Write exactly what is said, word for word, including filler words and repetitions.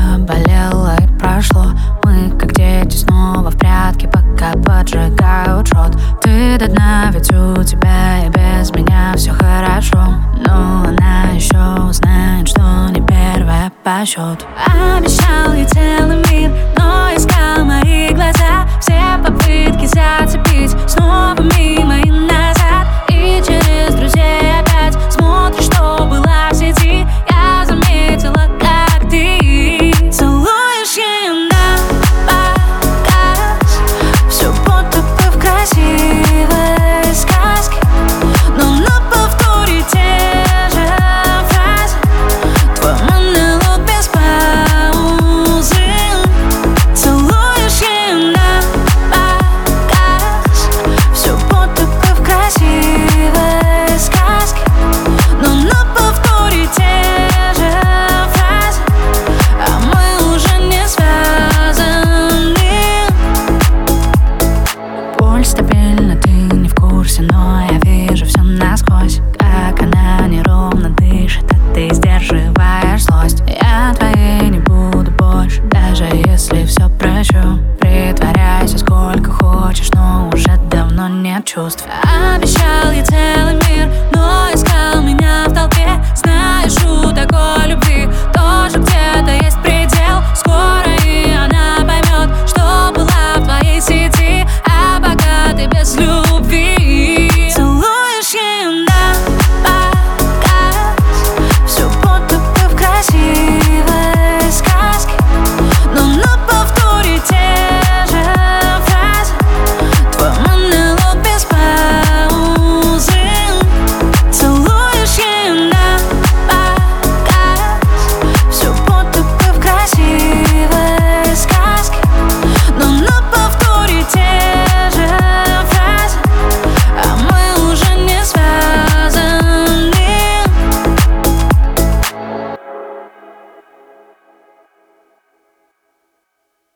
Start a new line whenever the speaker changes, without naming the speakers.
поболело и прошло. Мы как дети снова в прятки, пока поджигают рот. Ты до дна, ведь у тебя и без меня все хорошо. Но она еще узнает, что не первая по счету. Обещал ей целыми